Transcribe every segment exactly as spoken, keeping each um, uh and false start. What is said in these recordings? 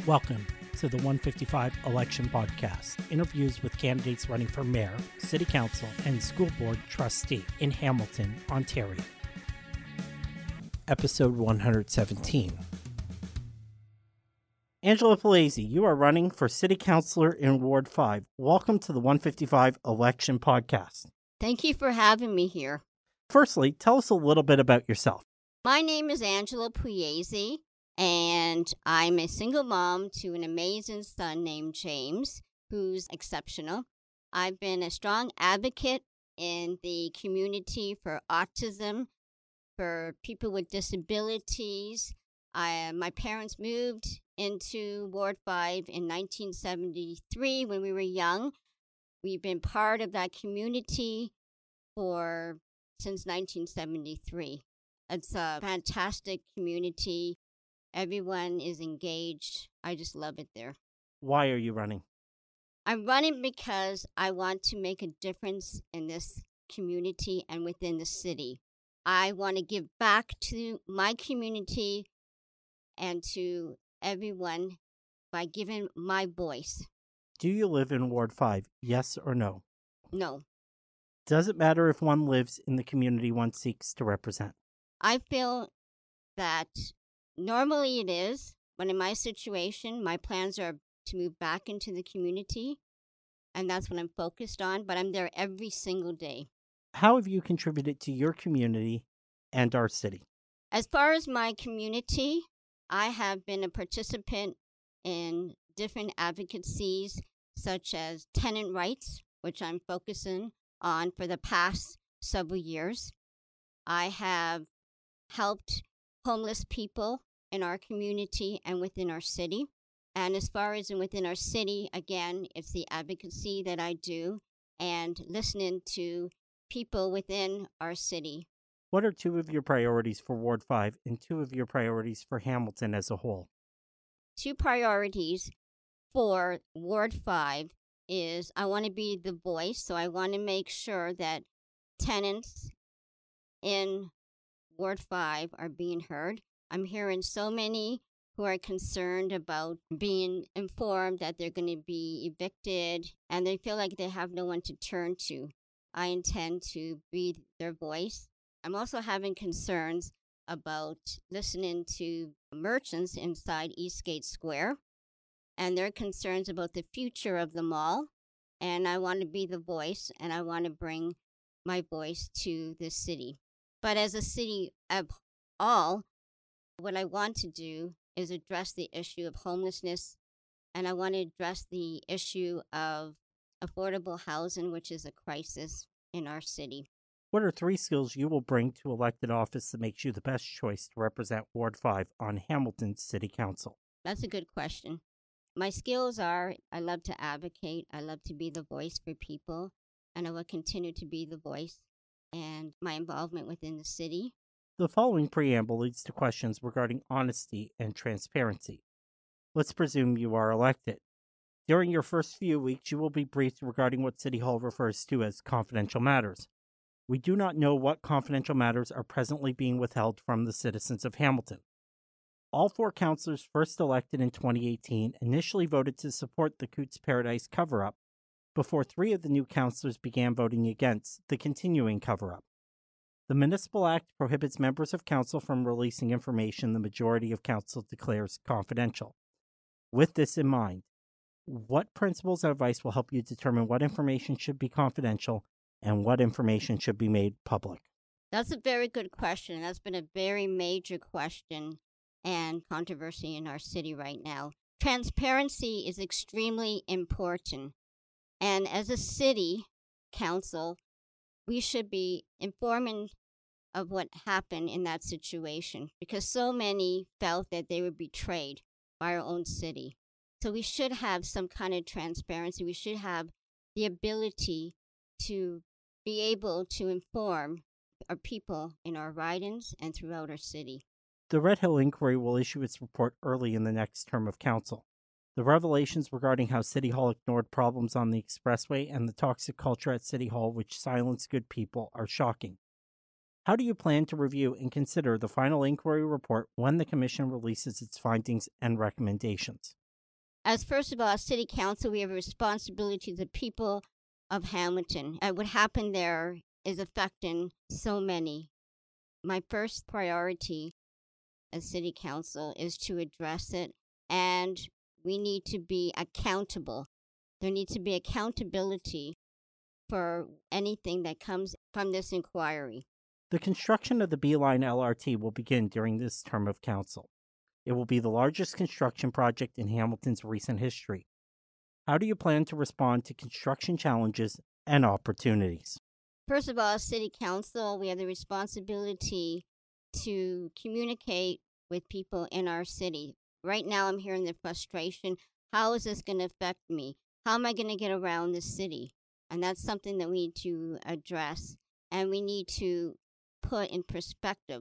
Welcome to the one fifty-five Election Podcast, interviews with candidates running for mayor, city council, and school board trustee in Hamilton, Ontario. Episode one hundred seventeen. Angela Pugliese, you are running for city councilor in Ward five. Welcome to the one fifty-five Election Podcast. Thank you for having me here. Firstly, tell us a little bit about yourself. My name is Angela Pugliese, and I'm a single mom to an amazing son named James, who's exceptional. I've been a strong advocate in the community for autism, for people with disabilities. I, my parents moved into Ward five in nineteen seventy-three when we were young. We've been part of that community for since nineteen seventy-three. It's a fantastic community. Everyone is engaged. I just love it there. Why are you running? I'm running because I want to make a difference in this community and within the city. I want to give back to my community and to everyone by giving my voice. Do you live in Ward five, yes or no? No. Does it matter if one lives in the community one seeks to represent? I feel that normally it is, but in my situation, my plans are to move back into the community, and that's what I'm focused on, but I'm there every single day. How have you contributed to your community and our city? As far as my community, I have been a participant in different advocacies, such as tenant rights, which I'm focusing on for the past several years. I have helped homeless people in our community and within our city. And as far as in within our city, again, it's the advocacy that I do and listening to people within our city. What are two of your priorities for Ward five and two of your priorities for Hamilton as a whole? Two priorities for Ward five is I want to be the voice, so I want to make sure that tenants in Ward five are being heard. I'm hearing so many who are concerned about being informed that they're going to be evicted, and they feel like they have no one to turn to. I intend to be their voice. I'm also having concerns about listening to merchants inside Eastgate Square and their concerns about the future of the mall. And I want to be the voice, and I want to bring my voice to the city. But as a city of all, what I want to do is address the issue of homelessness, and I want to address the issue of affordable housing, which is a crisis in our city. What are three skills you will bring to elected office that makes you the best choice to represent Ward five on Hamilton City Council? That's a good question. My skills are I love to advocate, I love to be the voice for people, and I will continue to be the voice, and my involvement within the city. The following preamble leads to questions regarding honesty and transparency. Let's presume you are elected. During your first few weeks, you will be briefed regarding what City Hall refers to as confidential matters. We do not know what confidential matters are presently being withheld from the citizens of Hamilton. All four councilors first elected in twenty eighteen initially voted to support the Coots Paradise cover-up before three of the new councilors began voting against the continuing cover-up. The Municipal Act prohibits members of council from releasing information the majority of council declares confidential. With this in mind, what principles and advice will help you determine what information should be confidential and what information should be made public? That's a very good question. That's been a very major question and controversy in our city right now. Transparency is extremely important. And as a city council, we should be informing of what happened in that situation because so many felt that they were betrayed by our own city. So we should have some kind of transparency. We should have the ability to be able to inform our people in our ridings and throughout our city. The Red Hill Inquiry will issue its report early in the next term of council. The revelations regarding how City Hall ignored problems on the expressway and the toxic culture at City Hall which silenced good people are shocking. How do you plan to review and consider the final inquiry report when the Commission releases its findings and recommendations? As first of all, as City Council, we have a responsibility to the people of Hamilton. And what happened there is affecting so many. My first priority as City Council is to address it, and we need to be accountable. There needs to be accountability for anything that comes from this inquiry. The construction of the B-Line L R T will begin during this term of council. It will be the largest construction project in Hamilton's recent history. How do you plan to respond to construction challenges and opportunities? First of all, as City Council, we have the responsibility to communicate with people in our city. Right now, I'm hearing the frustration. How is this going to affect me? How am I going to get around the city? And that's something that we need to address. And we need to put in perspective,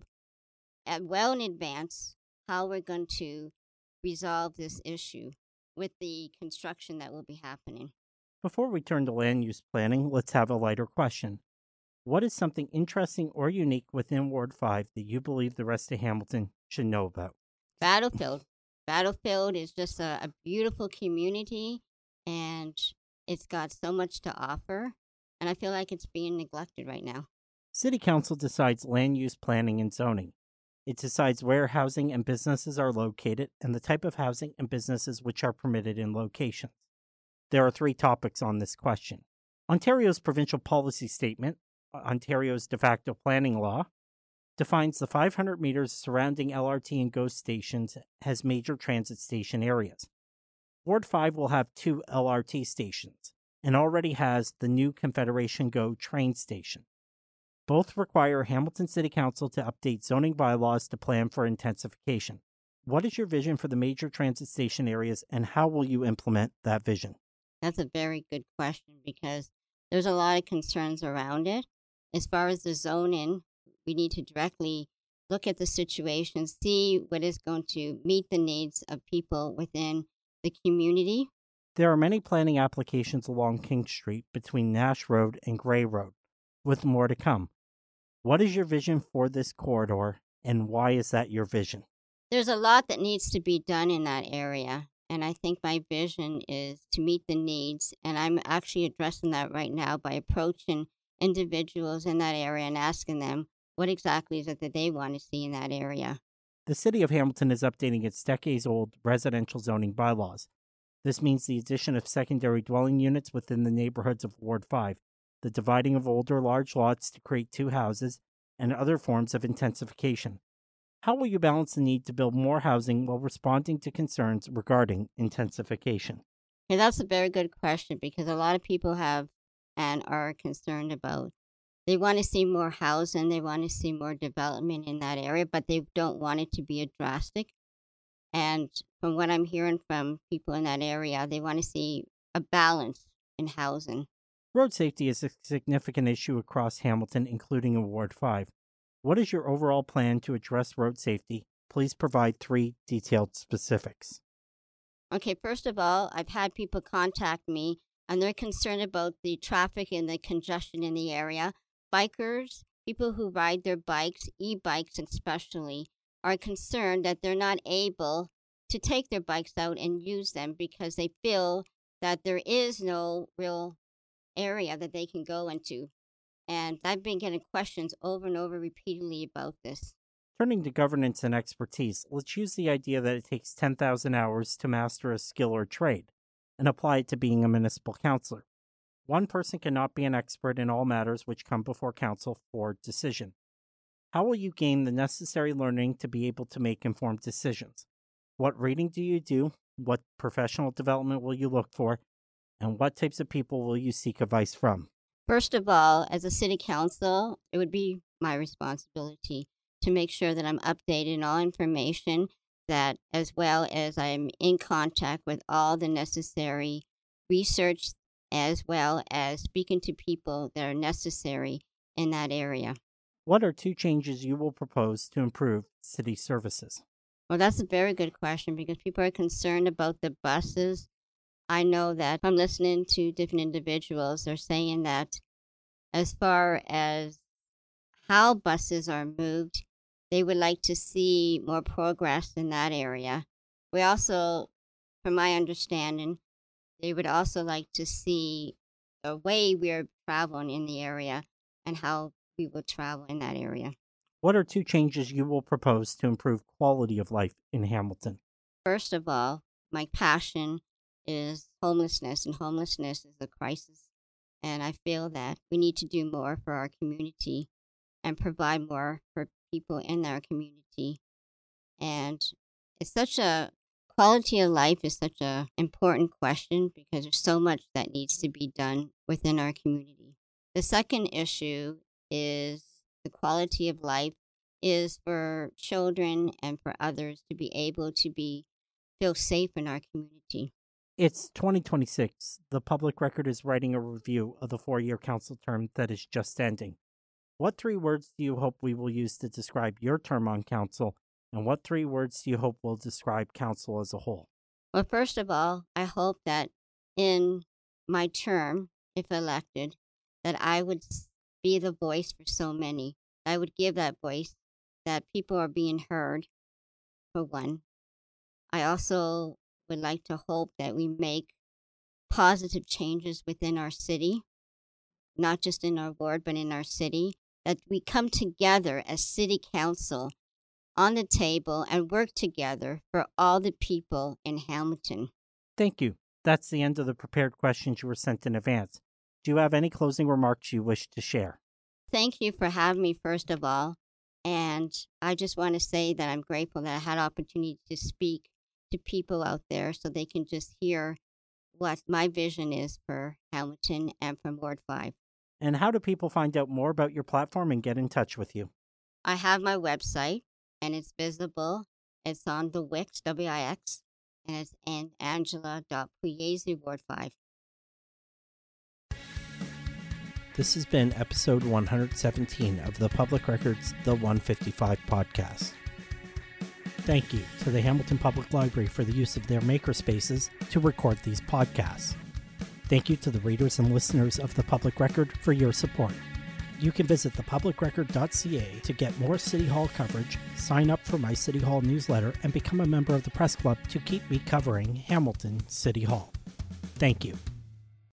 at well in advance, how we're going to resolve this issue with the construction that will be happening. Before we turn to land use planning, let's have a lighter question. What is something interesting or unique within Ward five that you believe the rest of Hamilton should know about? Battlefield. Battlefield is just a, a beautiful community, and it's got so much to offer, and I feel like it's being neglected right now. City Council decides land use planning and zoning. It decides where housing and businesses are located and the type of housing and businesses which are permitted in locations. There are three topics on this question. Ontario's provincial policy statement, Ontario's de facto planning law, defines the five hundred meters surrounding L R T and GO stations as major transit station areas. Ward five will have two L R T stations and already has the new Confederation GO train station. Both require Hamilton City Council to update zoning bylaws to plan for intensification. What is your vision for the major transit station areas, and how will you implement that vision? That's a very good question because there's a lot of concerns around it. As far as the zoning, we need to directly look at the situation, see what is going to meet the needs of people within the community. There are many planning applications along King Street between Nash Road and Gray Road, with more to come. What is your vision for this corridor, and why is that your vision? There's a lot that needs to be done in that area, and I think my vision is to meet the needs, and I'm actually addressing that right now by approaching individuals in that area and asking them what exactly is it that they want to see in that area. The City of Hamilton is updating its decades-old residential zoning bylaws. This means the addition of secondary dwelling units within the neighborhoods of Ward five, the dividing of older large lots to create two houses, and other forms of intensification. How will you balance the need to build more housing while responding to concerns regarding intensification? Yeah, that's a very good question because a lot of people have and are concerned about. They want to see more housing, they want to see more development in that area, but they don't want it to be a drastic. And from what I'm hearing from people in that area, they want to see a balance in housing. Road safety is a significant issue across Hamilton, including in Ward five. What is your overall plan to address road safety? Please provide three detailed specifics. Okay, first of all, I've had people contact me, and they're concerned about the traffic and the congestion in the area. Bikers, people who ride their bikes, e-bikes especially, are concerned that they're not able to take their bikes out and use them because they feel that there is no real area that they can go into. And I've been getting questions over and over repeatedly about this. Turning to governance and expertise, let's use the idea that it takes ten thousand hours to master a skill or trade and apply it to being a municipal councillor. One person cannot be an expert in all matters which come before council for decision. How will you gain the necessary learning to be able to make informed decisions? What reading do you do? What professional development will you look for? And what types of people will you seek advice from? First of all, as a city council, it would be my responsibility to make sure that I'm updated in all information, that as well as I'm in contact with all the necessary research, as well as speaking to people that are necessary in that area. What are two changes you will propose to improve city services? Well, that's a very good question because people are concerned about the buses. I know that from listening to different individuals, they're saying that as far as how buses are moved, they would like to see more progress in that area. We also, from my understanding, they would also like to see the way we're traveling in the area and how we will travel in that area. What are two changes you will propose to improve quality of life in Hamilton? First of all, my passion is homelessness, and homelessness is a crisis. And I feel that we need to do more for our community and provide more for people in our community. And it's such a quality of life is such an important question because there's so much that needs to be done within our community. The second issue is the quality of life is for children and for others to be able to be feel safe in our community. It's twenty twenty-six. The Public Record is writing a review of the four-year council term that is just ending. What three words do you hope we will use to describe your term on council, and what three words do you hope will describe council as a whole? Well, first of all, I hope that in my term, if elected, that I would be the voice for so many. I would give that voice, that people are being heard, for one. I also would like to hope that we make positive changes within our city, not just in our ward, but in our city, that we come together as city council on the table and work together for all the people in Hamilton. Thank you. That's the end of the prepared questions you were sent in advance. Do you have any closing remarks you wish to share? Thank you for having me, first of all. And I just want to say that I'm grateful that I had opportunity to speak to people out there so they can just hear what my vision is for Hamilton and for Ward five. And how do people find out more about your platform and get in touch with you? I have my website, and it's visible. It's on the Wix, W I X, and it's in angela dot pugliese, Ward five. This has been episode one hundred seventeen of the Public Record's The one fifty-five podcast. Thank you to the Hamilton Public Library for the use of their makerspaces to record these podcasts. Thank you to the readers and listeners of the Public Record for your support. You can visit the public record dot c a to get more City Hall coverage, sign up for my City Hall newsletter, and become a member of the press club to keep me covering Hamilton City Hall. Thank you.